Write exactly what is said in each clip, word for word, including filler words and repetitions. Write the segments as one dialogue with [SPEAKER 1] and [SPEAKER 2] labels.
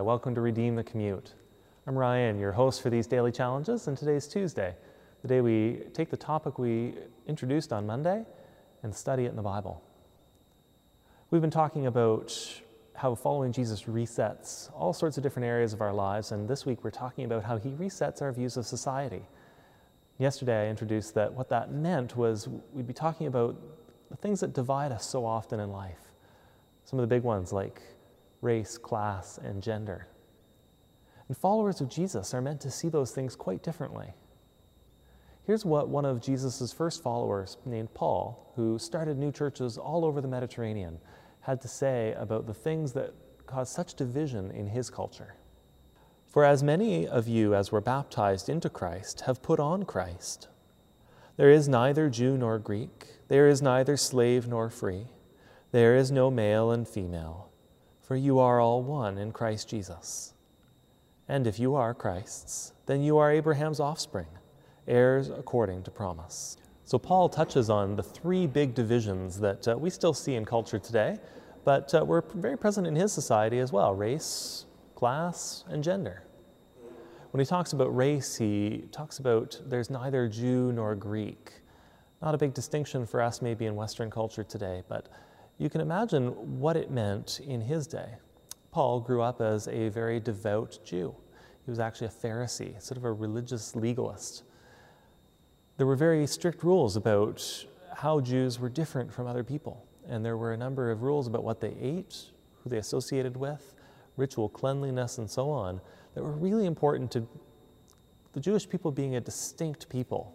[SPEAKER 1] Hi, welcome to Redeem the Commute. I'm Ryan, your host for these daily challenges, and today's Tuesday, the day we take the topic we introduced on Monday and study it in the Bible. We've been talking about how following Jesus resets all sorts of different areas of our lives, and this week we're talking about how he resets our views of society. Yesterday I introduced that what that meant was we'd be talking about the things that divide us so often in life. Some of the big ones like race, class, and gender. And followers of Jesus are meant to see those things quite differently. Here's what one of Jesus' first followers, named Paul, who started new churches all over the Mediterranean, had to say about the things that caused such division in his culture. For as many of you as were baptized into Christ have put on Christ. There is neither Jew nor Greek, there is neither slave nor free, there is no male and female, for you are all one in Christ Jesus. And if you are Christ's, then you are Abraham's offspring, heirs according to promise. So Paul touches on the three big divisions that uh, we still see in culture today, but uh, were very present in his society as well: race, class, and gender. When he talks about race, he talks about there's neither Jew nor Greek. Not a big distinction for us maybe in Western culture today, but you can imagine what it meant in his day. Paul grew up as a very devout Jew. He was actually a Pharisee, sort of a religious legalist. There were very strict rules about how Jews were different from other people, and there were a number of rules about what they ate, who they associated with, ritual cleanliness, and so on, that were really important to the Jewish people being a distinct people.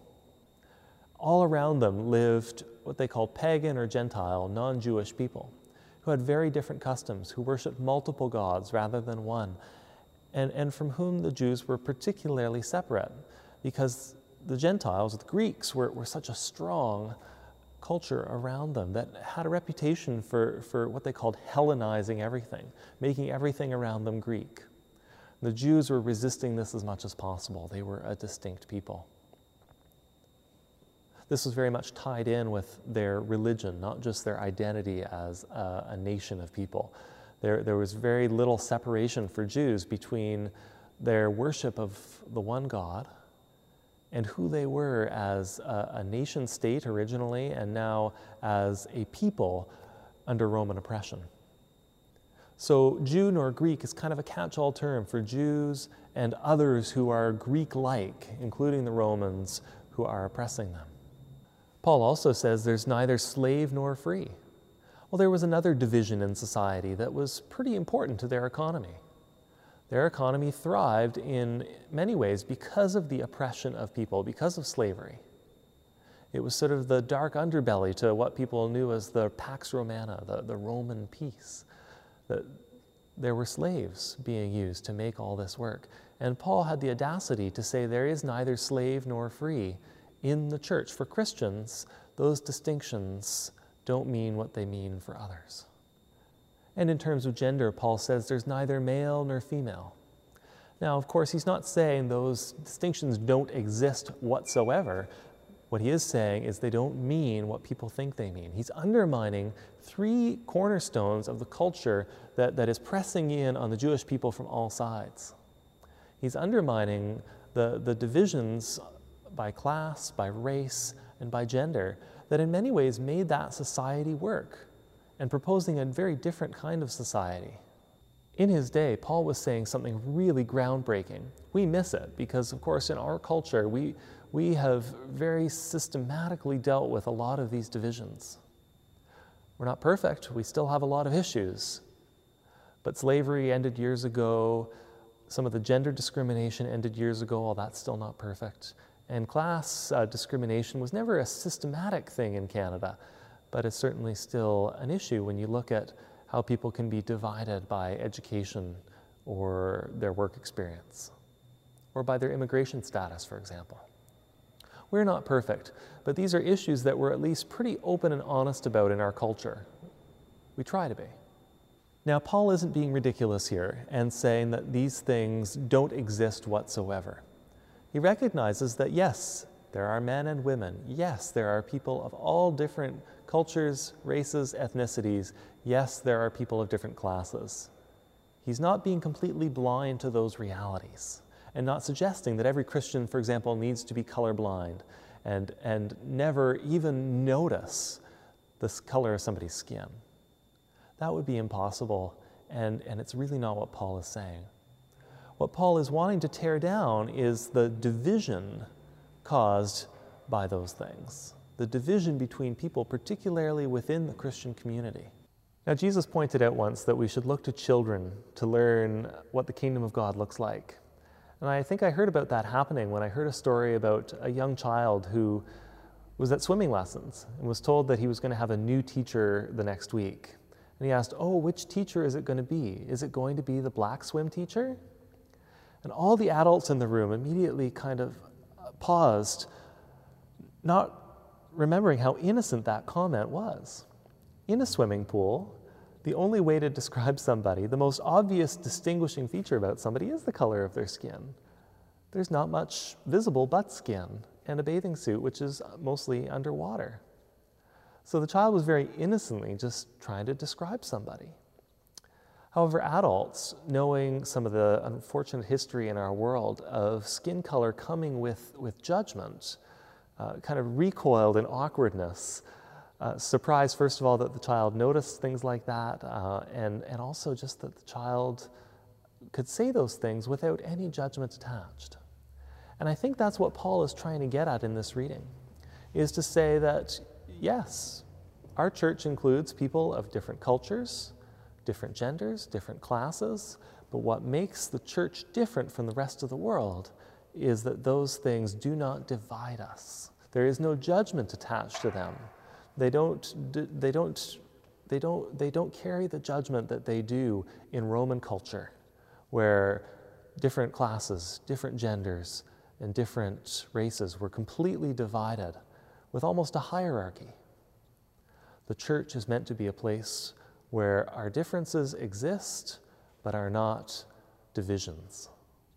[SPEAKER 1] All around them lived what they called pagan or Gentile, non-Jewish people, who had very different customs, who worshiped multiple gods rather than one, and, and from whom the Jews were particularly separate, because the Gentiles, the Greeks, were, were such a strong culture around them that had a reputation for, for what they called Hellenizing everything, making everything around them Greek. The Jews were resisting this as much as possible. They were a distinct people. This was very much tied in with their religion, not just their identity as a, a nation of people. There, there was very little separation for Jews between their worship of the one God and who they were as a, a nation state originally, and now as a people under Roman oppression. So Jew nor Greek is kind of a catch-all term for Jews and others who are Greek-like, including the Romans who are oppressing them. Paul also says there's neither slave nor free. Well, there was another division in society that was pretty important to their economy. Their economy thrived in many ways because of the oppression of people, because of slavery. It was sort of the dark underbelly to what people knew as the Pax Romana, the, the Roman peace. That there were slaves being used to make all this work. And Paul had the audacity to say there is neither slave nor free in the church. For Christians, those distinctions don't mean what they mean for others. And in terms of gender, Paul says there's neither male nor female. Now, of course, he's not saying those distinctions don't exist whatsoever. What he is saying is they don't mean what people think they mean. He's undermining three cornerstones of the culture that, that is pressing in on the Jewish people from all sides. He's undermining the, the divisions by class, by race, and by gender that in many ways made that society work, and proposing a very different kind of society. In his day, Paul was saying something really groundbreaking. We miss it because, of course, in our culture, we, we have very systematically dealt with a lot of these divisions. We're not perfect. We still have a lot of issues. But slavery ended years ago. Some of the gender discrimination ended years ago. Well, that's still not perfect. And class uh, discrimination was never a systematic thing in Canada, but it's certainly still an issue when you look at how people can be divided by education or their work experience, or by their immigration status, for example. We're not perfect, but these are issues that we're at least pretty open and honest about in our culture. We try to be. Now, Paul isn't being ridiculous here and saying that these things don't exist whatsoever. He recognizes that, yes, there are men and women. Yes, there are people of all different cultures, races, ethnicities. Yes, there are people of different classes. He's not being completely blind to those realities and not suggesting that every Christian, for example, needs to be colorblind and, and never even notice the color of somebody's skin. That would be impossible, and, and it's really not what Paul is saying. What Paul is wanting to tear down is the division caused by those things, the division between people, particularly within the Christian community. Now, Jesus pointed out once that we should look to children to learn what the kingdom of God looks like. And I think I heard about that happening when I heard a story about a young child who was at swimming lessons and was told that he was going to have a new teacher the next week. And he asked, oh, which teacher is it going to be? Is it going to be the black swim teacher? And all the adults in the room immediately kind of paused, not remembering how innocent that comment was. In a swimming pool, the only way to describe somebody, the most obvious distinguishing feature about somebody is the color of their skin. There's not much visible but skin and a bathing suit, which is mostly underwater. So the child was very innocently just trying to describe somebody. However, adults, knowing some of the unfortunate history in our world of skin color coming with, with judgment, uh, kind of recoiled in awkwardness, Uh, surprised, first of all, that the child noticed things like that, uh, and, and also just that the child could say those things without any judgment attached. And I think that's what Paul is trying to get at in this reading, is to say that, yes, our church includes people of different cultures, different genders, different classes, but what makes the church different from the rest of the world is that those things do not divide us. There is no judgment attached to them. They don't, they, don't, they, don't, they don't carry the judgment that they do in Roman culture, where different classes, different genders, and different races were completely divided with almost a hierarchy. The church is meant to be a place where our differences exist, but are not divisions.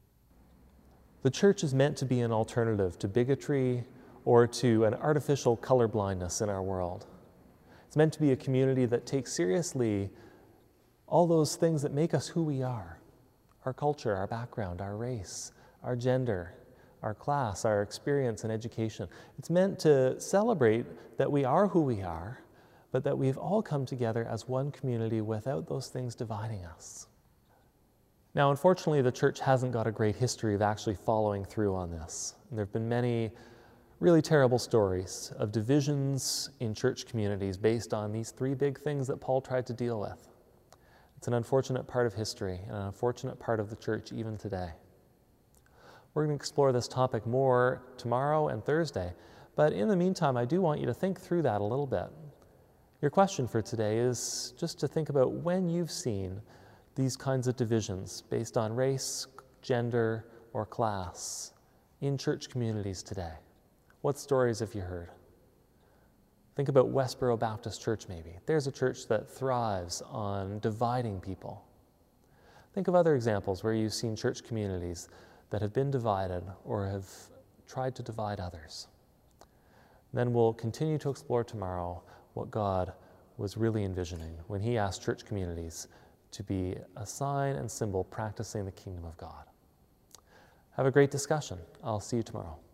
[SPEAKER 1] The church is meant to be an alternative to bigotry or to an artificial colorblindness in our world. It's meant to be a community that takes seriously all those things that make us who we are: our culture, our background, our race, our gender, our class, our experience and education. It's meant to celebrate that we are who we are, but that we've all come together as one community without those things dividing us. Now, unfortunately, the church hasn't got a great history of actually following through on this. There have been many really terrible stories of divisions in church communities based on these three big things that Paul tried to deal with. It's an unfortunate part of history and an unfortunate part of the church even today. We're going to explore this topic more tomorrow and Thursday, but in the meantime, I do want you to think through that a little bit. Your question for today is just to think about when you've seen these kinds of divisions based on race, gender, or class in church communities today. What stories have you heard? Think about Westboro Baptist Church maybe. There's a church that thrives on dividing people. Think of other examples where you've seen church communities that have been divided or have tried to divide others. Then we'll continue to explore tomorrow what God was really envisioning when he asked church communities to be a sign and symbol practicing the kingdom of God. Have a great discussion. I'll see you tomorrow.